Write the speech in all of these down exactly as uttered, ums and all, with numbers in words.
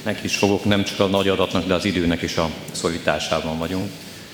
neki is fogok, nem csak a nagy adatnak, de az időnek is a szorításában vagyunk.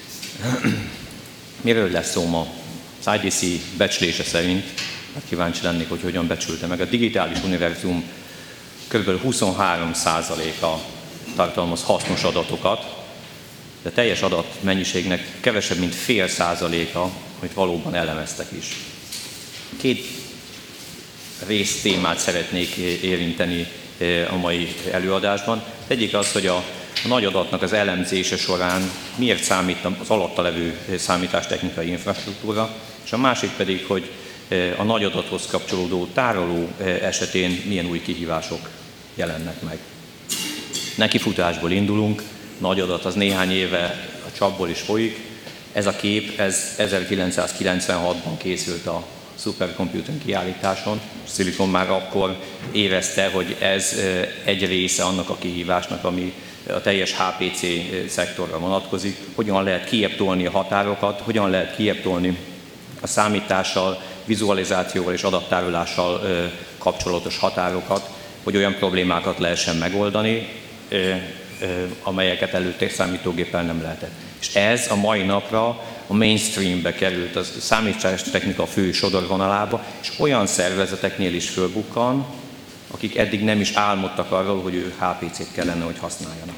Miről lesz szó ma? Az i dé cé becslése szerint, hát kíváncsi lennék, hogy hogyan becsülte meg, a digitális univerzum kb. huszonhárom százaléka tartalmaz hasznos adatokat, de a teljes adatmennyiségnek kevesebb, mint fél százaléka, hogy valóban elemeztek is. Két résztémát szeretnék érinteni a mai előadásban. Egyik az, hogy a nagy adatnak az elemzése során miért számít az alatta levő számítástechnikai infrastruktúra, és a másik pedig, hogy a nagy adathoz kapcsolódó tároló esetén milyen új kihívások jelennek meg. Nekifutásból indulunk, nagy adat az néhány éve a csapból is folyik. Ez a kép, ez ezerkilencszázkilencvenhatban készült a Supercomputing kiállításon. Silicon már akkor érezte, hogy ez egy része annak a kihívásnak, ami a teljes há pé cé szektorra vonatkozik. Hogyan lehet kijebb tolni a határokat, hogyan lehet kijebb tolni a számítással, vizualizációval és adattárolással kapcsolatos határokat, hogy olyan problémákat lehessen megoldani, amelyeket előtte számítógéppel nem lehetett. És ez a mai napra a mainstreambe került, a számítástechnika fő sodorvonalába, és olyan szervezeteknél is fölbukkan, akik eddig nem is álmodtak arról, hogy ő há pé cét kellene, hogy használjanak.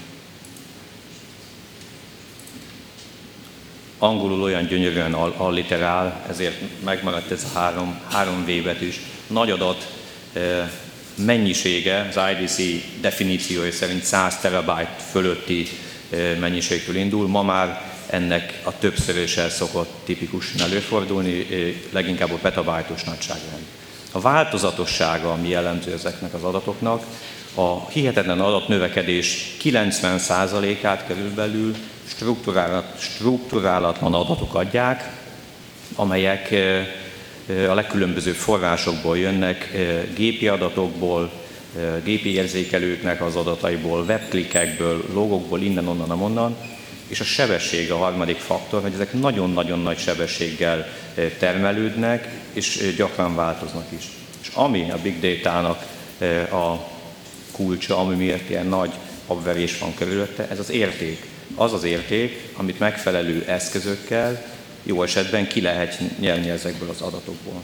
Angolul olyan gyönyörűen alliterál, ezért megmaradt ez a három, három V betűs. Nagy adat mennyisége, az i dé cé definíciója szerint száz terabyte fölötti mennyiségtől indul. Ma már ennek a többszöröse szokott tipikusan előfordulni, leginkább a petabájtos nagyságrend. A változatossága, ami jellemző ezeknek az adatoknak, a hihetetlen adatnövekedés kilencven százalékát körülbelül strukturálatlan adatok adják, amelyek a legkülönbözőbb forrásokból jönnek, gépi adatokból, gépi érzékelőknek az adataiból, webklikekből, logokból, innen, onnan, amonnan, és a sebesség a harmadik faktor, hogy ezek nagyon-nagyon nagy sebességgel termelődnek, és gyakran változnak is. És ami a big data-nak a kulcsa, ami miért ilyen nagy habverés van körülötte, ez az érték. Az az érték, amit megfelelő eszközökkel jó esetben ki lehet nyerni ezekből az adatokból.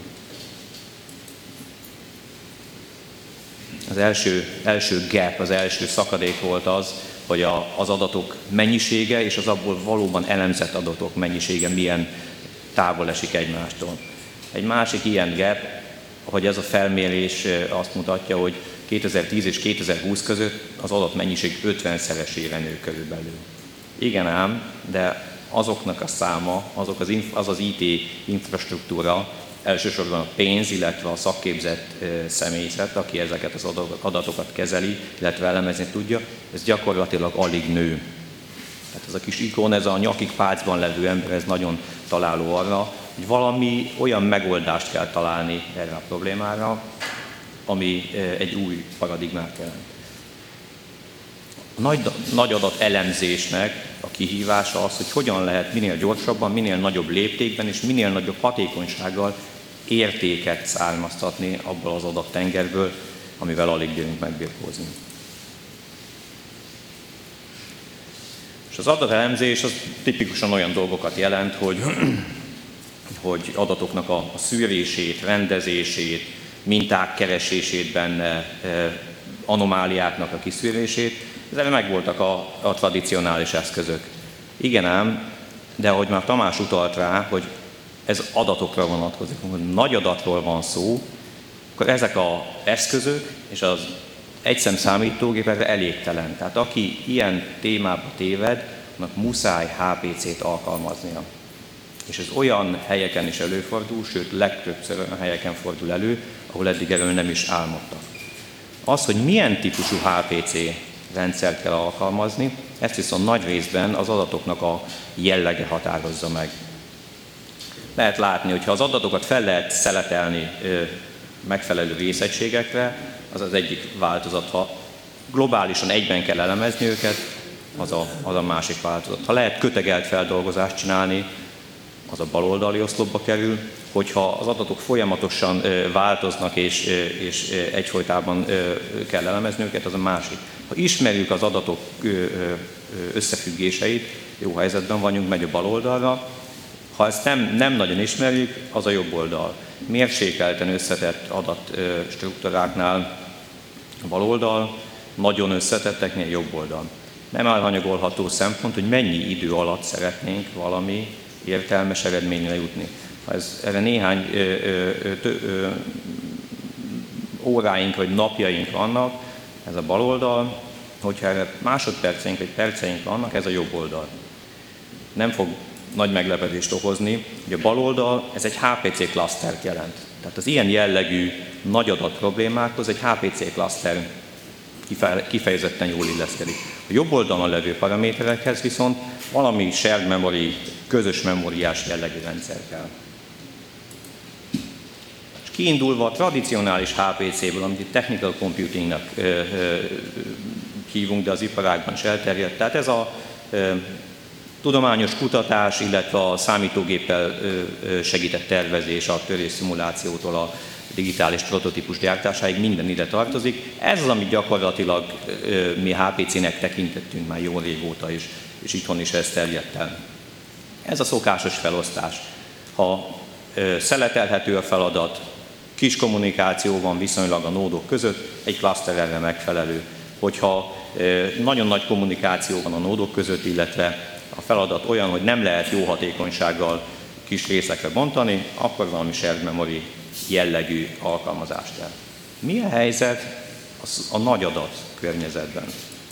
Az első, első gap, az első szakadék volt az, hogy a, az adatok mennyisége és az abból valóban elemzett adatok mennyisége milyen távol esik egymástól. Egy másik ilyen gap, hogy ez a felmérés azt mutatja, hogy kétezer-tíz és kétezer-húsz között az adatmennyiség ötvenszeresére nő körülbelül. Igen ám, de azoknak a száma, azok az, az az i té infrastruktúra, elsősorban a pénz, illetve a szakképzett személyzet, aki ezeket az adatokat kezeli, illetve elemezni tudja, ez gyakorlatilag alig nő. Tehát ez a kis ikon, ez a nyakig pácban levő ember, ez nagyon találó arra, hogy valami olyan megoldást kell találni erre a problémára, ami egy új paradigmát jelent. A nagy, nagy adat elemzésnek a kihívása az, hogy hogyan lehet minél gyorsabban, minél nagyobb léptékben és minél nagyobb hatékonysággal értéket származtatni abból az adattengerből, amivel alig gyerünk megbirkózni. És az adatelemzés az tipikusan olyan dolgokat jelent, hogy, hogy adatoknak a, a szűrését, rendezését, minták keresését benne, anomáliáknak a kiszűrését, ezzel megvoltak a, a tradicionális eszközök. Igen ám, de ahogy már Tamás utalt rá, hogy ez adatokra vonatkozik, hogy nagy adatról van szó, akkor ezek az eszközök és az egyszem számítógép erre elégtelen. Tehát aki ilyen témába téved, annak muszáj há pé cét alkalmaznia. És ez olyan helyeken is előfordul, sőt legtöbbször olyan helyeken fordul elő, ahol eddig erről nem is álmodtak. Az, hogy milyen típusú há pé cé rendszert kell alkalmazni, ezt viszont nagy részben az adatoknak a jellege határozza meg. Lehet látni, hogy ha az adatokat fel lehet szeletelni ö, megfelelő részegységekre, az az egyik változat. Ha globálisan egyben kell elemezni őket, az a, az a másik változat. Ha lehet kötegelt feldolgozást csinálni, az a baloldali oszlopba kerül, hogyha az adatok folyamatosan változnak és, és egyfolytában kell elemezni őket, az a másik. Ha ismerjük az adatok összefüggéseit, jó helyzetben vagyunk, megy a baloldalra. Ha ezt nem, nem nagyon ismerjük, az a jobb oldal. Mérsékelten összetett adatstruktúráknál a baloldal, nagyon összetetteknél jobb oldal. Nem elhanyagolható szempont, hogy mennyi idő alatt szeretnénk valami értelmes eredményre jutni. Ha ez, erre néhány ö, ö, ö, ö, óráink vagy napjaink vannak, ez a bal oldal, hogyha erre másodperceink vagy perceink vannak, ez a jobb oldal. Nem fog nagy meglepetést okozni, hogy a bal oldal, ez egy há pé cé klasztert jelent. Tehát az ilyen jellegű nagy adat problémákhoz egy há pé cé klaszter kifejezetten jól illeszkedik. A jobb oldalon levő paraméterekhez viszont valami shared memory, közös memóriás jellegű rendszer kell. És kiindulva a tradicionális há pé céből, amit itt technical computingnak ö, ö, hívunk, de az iparágban is elterjedt, tehát ez a ö, tudományos kutatás, illetve a számítógéppel ö, segített tervezés, a törésszimulációtól a digitális prototípus gyártásáig minden ide tartozik. Ez az, amit gyakorlatilag ö, mi há pé cének tekintettünk már jó régóta is, és itthon is ez terjedt el. Ez a szokásos felosztás. Ha ö, szeletelhető a feladat, kis kommunikáció van viszonylag a nódok között, egy klaszter erre megfelelő. Hogyha ö, nagyon nagy kommunikáció van a nódok között, illetve a feladat olyan, hogy nem lehet jó hatékonysággal kis részekre bontani, akkor valami shared memory jellegű alkalmazást kell. Mi a helyzet a nagy adat környezetben?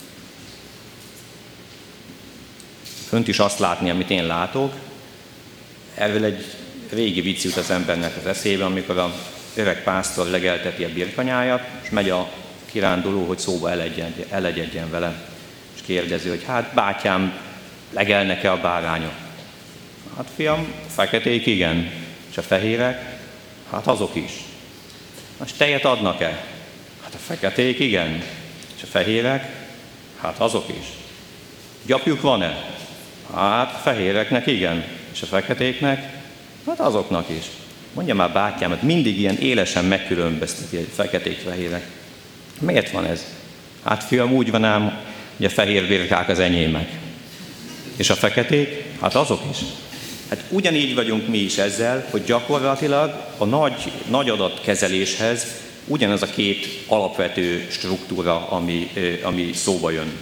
Fönt is azt látni, amit én látok. Erről egy régi vicc jut az embernek az eszébe, amikor a öreg pásztor legelteti a birkanyáját, és megy a kiránduló, hogy szóba elegyedjen vele. És kérdezi, hogy hát bátyám, legelnek-e a bárányok? Hát fiam, a feketék igen, és a fehérek? Hát azok is. Most tejet adnak-e? Hát a feketék igen, és a fehérek? Hát azok is. Gyapjuk van-e? Hát a fehéreknek igen, és a feketéknek? Hát azoknak is. Mondja már bátyám, hogy mindig ilyen élesen megkülönbözteti a feketék-fehérek. Miért van ez? Hát fiam, úgy van ám, hogy a fehér birkák az enyémek. És a feketék? Hát azok is. Hát ugyanígy vagyunk mi is ezzel, hogy gyakorlatilag a nagy, nagy adatkezeléshez ugyanaz a két alapvető struktúra, ami, ami szóba jön.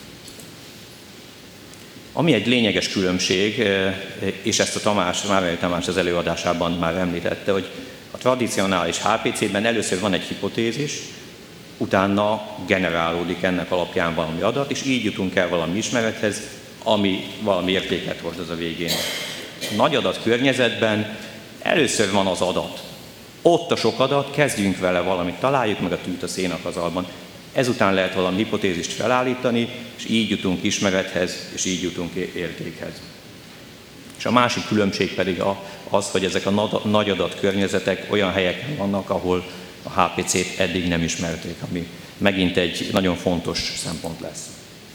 Ami egy lényeges különbség, és ezt a Tamás, Márvány Tamás az előadásában már említette, hogy a tradicionális há pé cében először van egy hipotézis, utána generálódik ennek alapján valami adat, és így jutunk el valami ismerethez, ami valami értéket hordoz a végén. A nagy adat környezetben először van az adat. Ott a sok adat, kezdjünk vele valamit, találjuk meg a tűt a szénakazalban. Ezután lehet valami hipotézist felállítani, és így jutunk ismerethez, és így jutunk értékhez. És a másik különbség pedig az, hogy ezek a nagy adat környezetek olyan helyeken vannak, ahol a há pé cét eddig nem ismerték, ami megint egy nagyon fontos szempont lesz.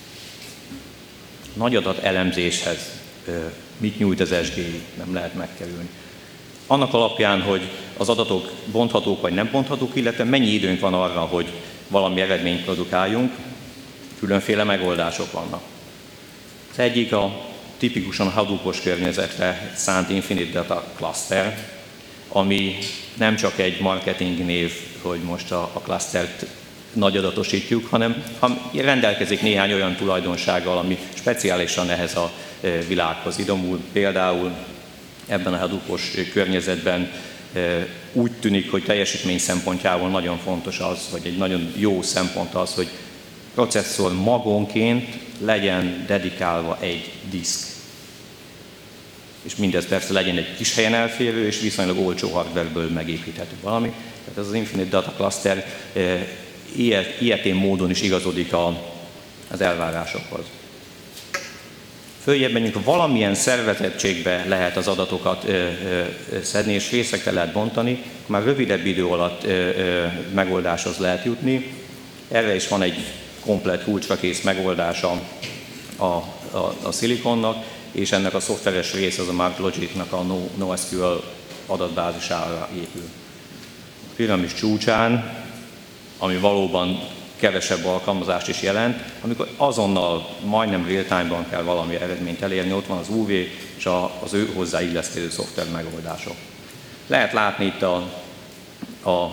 Nagy adat elemzéshez mit nyújt az es gé i, nem lehet megkerülni. Annak alapján, hogy az adatok bonthatók vagy nem bonthatók, illetve mennyi időnk van arra, hogy valami eredményt produkáljunk, különféle megoldások vannak. Az egyik a tipikusan Hadoop-os környezetre szánt Infinite Data Cluster, ami nem csak egy marketing név, hogy most a, a clustert nagyadatosítjuk, hanem rendelkezik néhány olyan tulajdonsággal, ami speciálisan ehhez a világhoz idomul. Például ebben a Hadoop-os környezetben úgy tűnik, hogy teljesítmény szempontjából nagyon fontos az, vagy egy nagyon jó szempont az, hogy processzor magonként legyen dedikálva egy diszk. És mindez persze legyen egy kis helyen elférő, és viszonylag olcsó hardwareből megépíthető valami. Tehát ez az Infinite Data Cluster ilyetén módon is igazodik az elvárásokhoz. Följebb menjünk, valamilyen szervezettségbe lehet az adatokat ö, ö, szedni, és részekre lehet bontani, már rövidebb idő alatt ö, ö, megoldáshoz lehet jutni. Erre is van egy komplett kulcsra kész megoldása a, a, a szilikonnak. és ennek a szoftveres része az a MarkLogic-nak a NoSQL adatbázisára épül. A piramis csúcsán, ami valóban kevesebb alkalmazást is jelent, amikor azonnal, majdnem real-time-ban kell valami eredményt elérni, ott van az u vé és az ő hozzá illeszkedő szoftver megoldások. Lehet látni itt a, a, a, a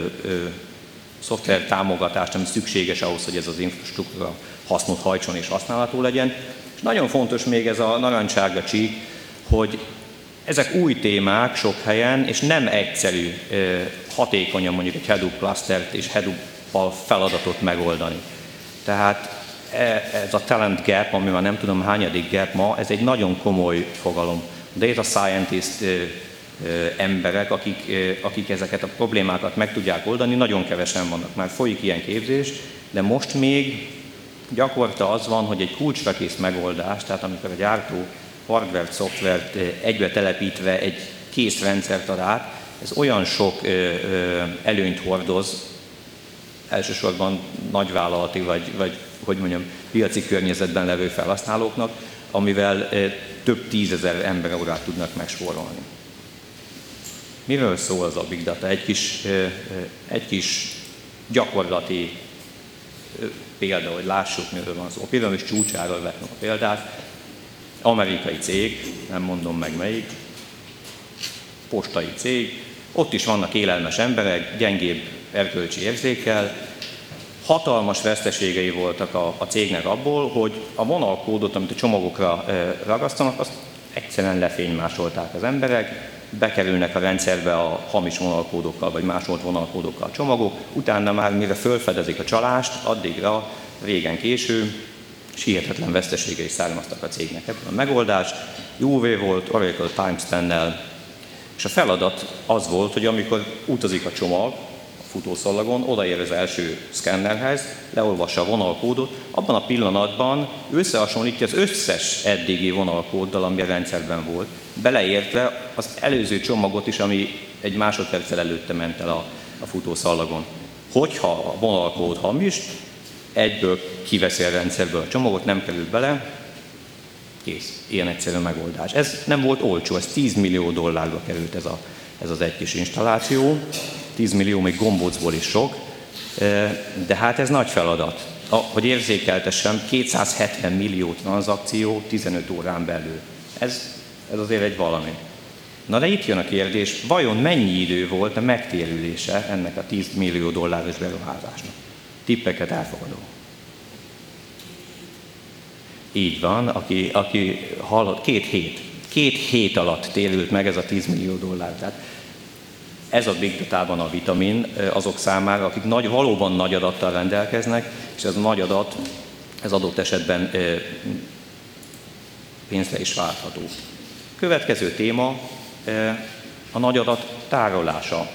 szoftver támogatást, ami szükséges ahhoz, hogy ez az infrastruktúra hasznot hajtson és használható legyen. És nagyon fontos még ez a narancssárga csík, hogy ezek új témák sok helyen, és nem egyszerű hatékonyan mondjuk egy Hadoop clustert és Hadoop-pal feladatot megoldani. Tehát ez a talent gap, ami már nem tudom hányadik gap ma, ez egy nagyon komoly fogalom. Data scientist emberek, akik, akik ezeket a problémákat meg tudják oldani, nagyon kevesen vannak. Már folyik ilyen képzés, de most még gyakorta az van, hogy egy kulcsra kész megoldás, tehát amikor a gyártó hardware-t, szoftvert egybe telepítve egy kész rendszert ad át, ez olyan sok előnyt hordoz, elsősorban nagyvállalati vagy, vagy hogy mondjam, piaci környezetben levő felhasználóknak, amivel több tízezer emberórát tudnak megspórolni. Miről szól az a Big Data? Egy kis, egy kis gyakorlati példa, hogy lássuk, miről van szó. A piramis csúcsáról vettem a példát. Amerikai cég, nem mondom meg melyik, postai cég, ott is vannak élelmes emberek, gyengébb erkölcsi érzékkel. Hatalmas veszteségei voltak a, a cégnek abból, hogy a vonalkódot, amit a csomagokra e, ragasztanak, azt egyszerűen lefénymásolták az emberek, bekerülnek a rendszerbe a hamis vonalkódokkal, vagy másolt vonalkódokkal a csomagok, utána már mire felfedezik a csalást, addigra régen késő, és hihetetlen veszteségei származtak a cégnek. Ebből a megoldás u vé volt, Oracle Timespan-nel, és a feladat az volt, hogy amikor utazik a csomag a futószallagon, odaér az első szkennerhez, leolvassa a vonalkódot, abban a pillanatban összehasonlítja az összes eddigi vonalkóddal, ami a rendszerben volt, beleértve az előző csomagot is, ami egy másodperccel előtte ment el a, a futószallagon. Hogyha a vonalkód hamis, egyből kiveszi a rendszerből a csomagot, nem kerül bele, kész, ilyen egyszerű megoldás. Ez nem volt olcsó, ez tíz millió dollárba került ez, a, ez az egy kis installáció, tíz millió még gombócból is sok, de hát ez nagy feladat. Hogy érzékeltessem, kétszázhetven millió tranzakció tizenöt órán belül. Ez, ez azért egy valami. Na de itt jön a kérdés, vajon mennyi idő volt a megtérülése ennek a tíz millió dolláros beruházásnak? Tippeket elfogadó. Így van, aki, aki hallott, két hét. Két hét alatt térült meg ez a tíz millió dollár. Tehát ez a Big Data-ban a vitamin azok számára, akik nagy, valóban nagy adattal rendelkeznek, és ez a nagy adat, ez adott esetben pénzre is váltható. Következő téma a nagy adat tárolása.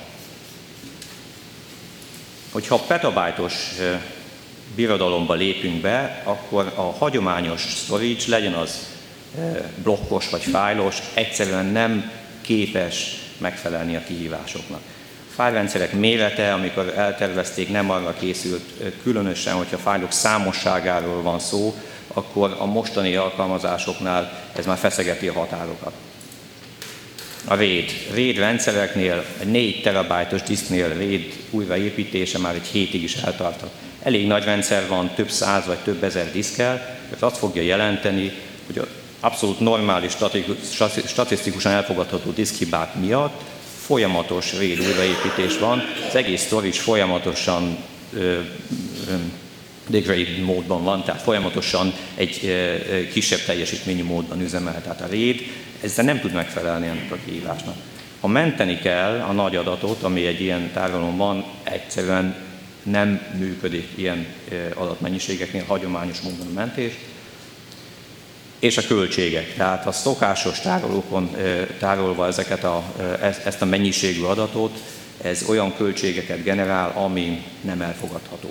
Hogyha petabájtos birodalomba lépünk be, akkor a hagyományos storage, legyen az blokkos vagy fájlos, egyszerűen nem képes megfelelni a kihívásoknak. A fájlrendszerek mérete, amikor eltervezték, nem arra készült, különösen, hogyha a fájlok számosságáról van szó, akkor a mostani alkalmazásoknál ez már feszegeti a határokat. A RAID. RAID rendszereknél, egy négy terabájtos diszknél RAID újraépítése már egy hétig is eltartott. Elég nagy rendszer van, több száz vagy több ezer diszkkel, ez azt fogja jelenteni, hogy az abszolút normális, statisztikusan elfogadható diszkhibák miatt folyamatos RAID újraépítés van, az egész storage folyamatosan ö, ö, degrade módban van, tehát folyamatosan egy ö, kisebb teljesítményű módban üzemel. Tehát a RAID ezzel nem tud megfelelni ennek a kihívásnak. Ha menteni kell a nagy adatot, ami egy ilyen tárolón van, egyszerűen nem működik ilyen adatmennyiségeknél hagyományos módon a mentés. És a költségek. Tehát a szokásos tárolókon tárolva ezeket a, ezt a mennyiségű adatot, ez olyan költségeket generál, ami nem elfogadható.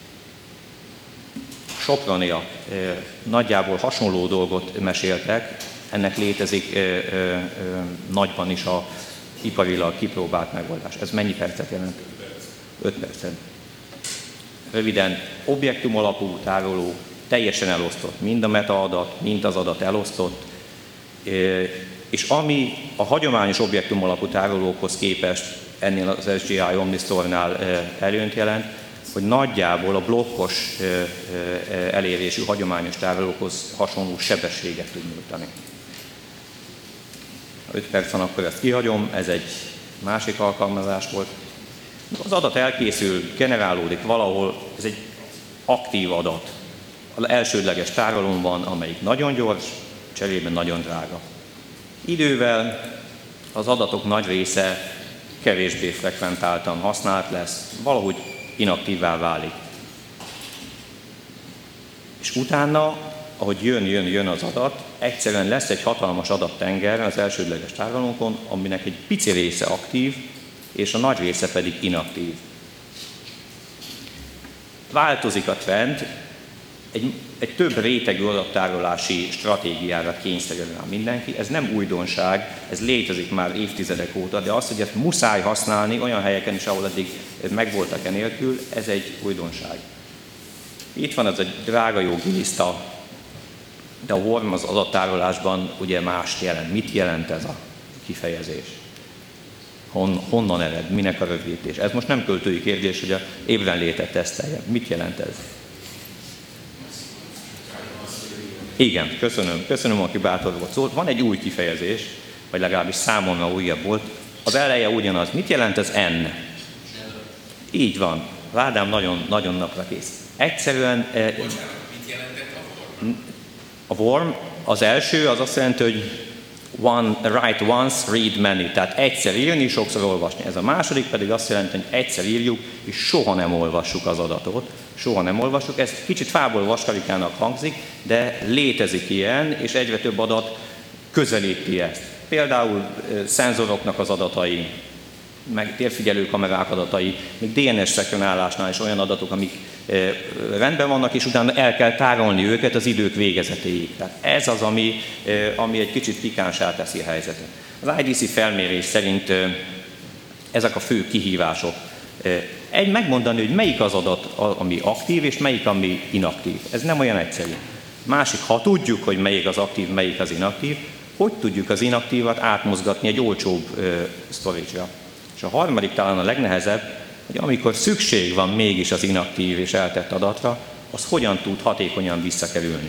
Soproniak nagyjából hasonló dolgot meséltek, ennek létezik nagyban is a iparilag kipróbált megoldás. Ez mennyi percet jelent? öt percet. Röviden, objektum alapú tároló, teljesen elosztott. Mind a metaadat, mind az adat elosztott. És ami a hagyományos objektum alapú tárolókhoz képest ennél az es gé i Omnistore-nál előnyt jelent, hogy nagyjából a blokkos elérésű hagyományos tárolókhoz hasonló sebességet tud nyújtani. öt perc van, akkor ezt kihagyom, ez egy másik alkalmazás volt. Az adat elkészül, generálódik valahol, ez egy aktív adat. Az elsődleges tárolón van, amelyik nagyon gyors, cserében nagyon drága. Idővel az adatok nagy része kevésbé frekventáltan használt lesz, valahogy inaktívvá válik. És utána, ahogy jön, jön, jön az adat, egyszerűen lesz egy hatalmas adattenger az elsődleges tárolónkon, aminek egy pici része aktív, és a nagy része pedig inaktív. Változik a trend, egy, egy több rétegű adattárolási stratégiára kényszerül rá mindenki. Ez nem újdonság, ez létezik már évtizedek óta, de az, hogy ezt muszáj használni olyan helyeken is, ahol eddig megvoltak enélkül, ez egy újdonság. Itt van ez egy drága jó giliszta, de a worm az adattárolásban ugye mást jelent. Mit jelent ez a kifejezés? Hon, honnan ered? Minek a rövidítés? Ez most nem költői kérdés, hogy a ébrenlétet tesztelje. Mit jelent ez? Igen, köszönöm. Köszönöm, aki bátor volt. Szóval van egy új kifejezés, vagy legalábbis számomra újabb volt. Az eleje ugyanaz. Mit jelent az N? Így van. Ádám nagyon, nagyon napra kész. Egyszerűen... Eh, Mit jelentett a worm? A worm, az első, az azt jelenti, hogy one, write once, read many. Tehát egyszer írni, sokszor olvasni. Ez a második pedig azt jelenti, hogy egyszer írjuk, és soha nem olvassuk az adatot. Soha nem olvassuk. Ez kicsit fából vaskarikának hangzik, de létezik ilyen, és egyre több adat közelíti ezt. Például szenzoroknak az adatai, meg térfigyelő kamerák adatai, még dé en es szekvenálásnál is olyan adatok, amik rendben vannak, és utána el kell tárolni őket az idők végezetéig. Tehát ez az, ami, ami egy kicsit pikánsá teszi a helyzetet. Az i dé cé felmérés szerint ezek a fő kihívások. Egy megmondani, hogy melyik az adat, ami aktív, és melyik, ami inaktív. Ez nem olyan egyszerű. Másik, ha tudjuk, hogy melyik az aktív, melyik az inaktív, hogy tudjuk az inaktívat átmozgatni egy olcsóbb storage-ra. És a harmadik, talán a legnehezebb, hogy amikor szükség van mégis az inaktív és eltett adatra, az hogyan tud hatékonyan visszakerülni.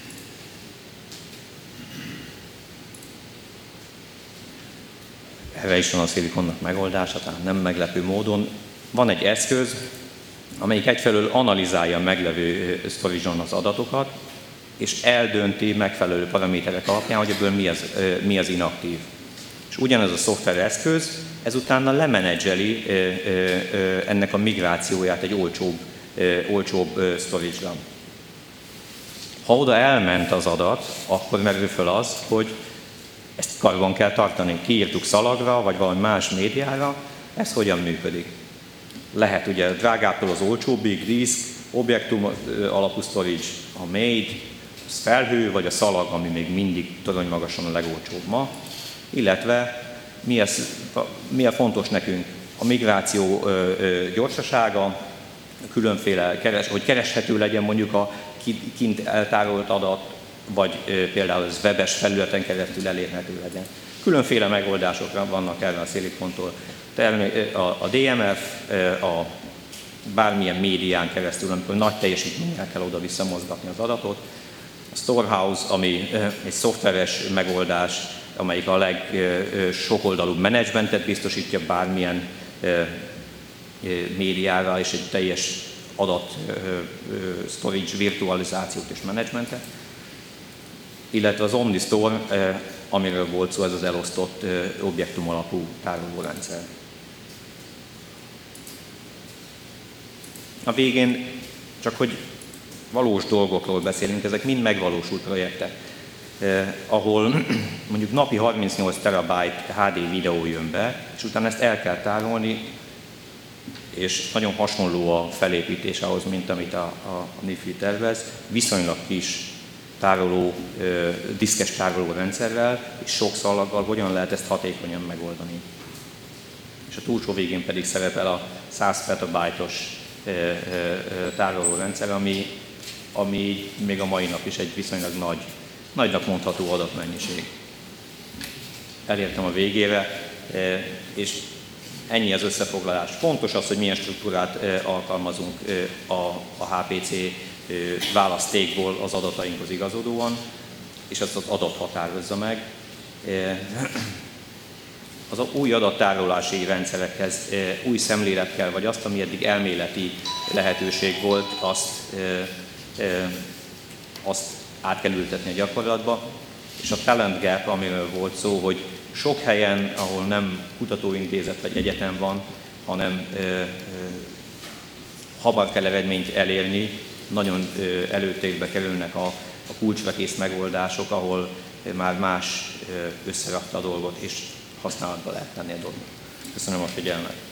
Erre is van a Szilikonnak megoldása, tehát nem meglepő módon. Van egy eszköz, amelyik egyfelől analizálja a meglevő storage-on az adatokat, és eldönti megfelelő paraméterek alapján, hogy ebből mi az, mi az inaktív. És ugyanez a szoftver eszköz, ezután lemenedzseli ennek a migrációját egy olcsóbb, olcsóbb storage-ra. Ha oda elment az adat, akkor merül föl az, hogy ezt karban kell tartani. Kiírtuk szalagra, vagy valami más médiára, ez hogyan működik. Lehet ugye drágábbtól az olcsóbbig, disk, objektum alapú storage, a MAID, az felhő, vagy a szalag, ami még mindig torony magasan a legolcsóbb ma, illetve mi, ez, mi a fontos nekünk? A migráció ö, ö, gyorsasága, különféle, keres, hogy kereshető legyen mondjuk a kint eltárolt adat, vagy ö, például az webes felületen keresztül elérhető legyen. Különféle megoldások vannak erre a Szilikontól. A, a dé em ef, a bármilyen médián keresztül, amikor nagy teljesítménnyel kell oda-vissza mozgatni az adatot. A Storehouse, ami egy szoftveres megoldás, amelyik a legsokoldalúbb menedzsmentet biztosítja bármilyen médiára, és egy teljes adat storage virtualizációt és menedzsmentet. Illetve az Omnistore, amiről volt szó, ez az elosztott objektum alapú tárolórendszer. A végén csak, hogy valós dolgokról beszélünk, ezek mind megvalósult projektek, eh, ahol mondjuk napi harmincnyolc terabyte há dé videó jön be, és utána ezt el kell tárolni, és nagyon hasonló a felépítés ahhoz, mint amit a, a Nifi tervez, viszonylag kis tároló, eh, diszkes tároló rendszerrel, és sok szalaggal hogyan lehet ezt hatékonyan megoldani. És a túlsó végén pedig szerepel a száz petabyte-os tárolórendszer, ami, ami még a mai nap is egy viszonylag nagy, nagynak mondható adatmennyiség. elértem a végére, és ennyi az összefoglalás. Fontos az, hogy milyen struktúrát alkalmazunk a, a há pé cé választékból az adatainkhoz igazodóan, és ezt az adat határozza meg. Az új adattárolási rendszerekhez új szemléletkel, vagy azt, ami eddig elméleti lehetőség volt, azt, azt át kell ültetni a gyakorlatba. És a talent gap, amiről volt szó, hogy sok helyen, ahol nem kutatóintézet vagy egyetem van, hanem ö, ö, hamar kell eredményt elérni, nagyon ö, előtérbe kerülnek a, a kulcsra kész megoldások, ahol már más ö, összerakta a dolgot, és használatba lehet tenni a dolgot. Köszönöm a figyelmet!